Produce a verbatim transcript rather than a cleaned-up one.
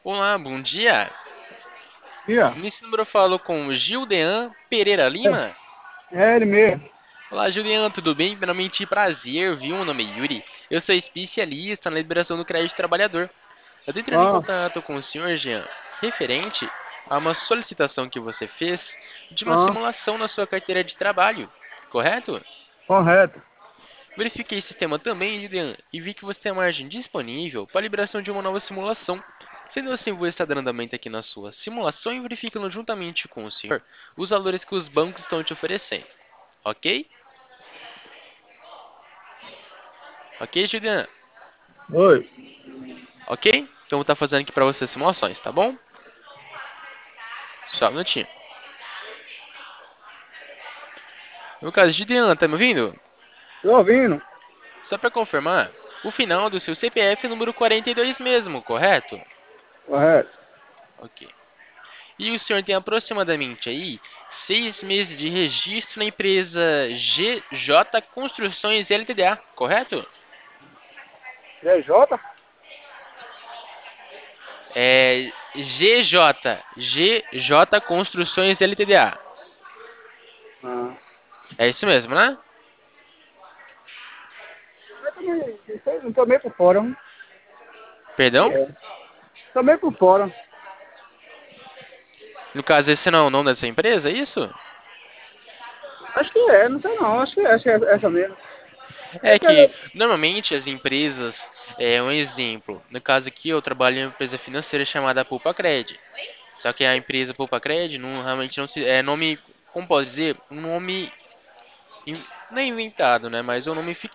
Olá, bom dia. Dia. Nesse número eu falo com Gildean Pereira Lima. É ele mesmo. Olá, Gildean, tudo bem? Primeiramente, prazer, viu? Meu nome é Yuri. Eu sou especialista na liberação do crédito trabalhador. Eu tô entrando em Ah, contato com o senhor Jean, referente a uma solicitação que você fez de uma ah, simulação na sua carteira de trabalho, correto? correto. Verifiquei esse sistema também, Julian, e vi que você tem a margem disponível para a liberação de uma nova simulação. Sendo assim, vou estar dando andamento aqui na sua simulação e verificando juntamente com o senhor os valores que os bancos estão te oferecendo. Ok? Ok, Julian? Oi. Ok? Então vou estar fazendo aqui para você as simulações, tá bom? Só um minutinho. No caso, Julian, tá me ouvindo? Tô ouvindo. Só para confirmar, o final do seu C P F é número quarenta e dois mesmo, correto? Correto. Ok. E o senhor tem aproximadamente aí seis meses de registro na empresa G J Construções L T D A, correto? G J? É G J, G J Construções L T D A. Ah. É isso mesmo, né? Eu também, não sei, não tô meio por fora. Não. Acho que Perdão? é. Tô meio por fora. No caso, esse não é o nome dessa empresa, é isso? Acho que é, não sei não. Acho que é, acho que é essa mesmo. É É que que ela... normalmente as empresas, é um exemplo. No caso aqui, eu trabalho em uma empresa financeira chamada Poupa Cred. Só que a empresa Poupa Cred não, realmente não se. É nome, como posso dizer? Um nome in- não é inventado, né? Mas é um nome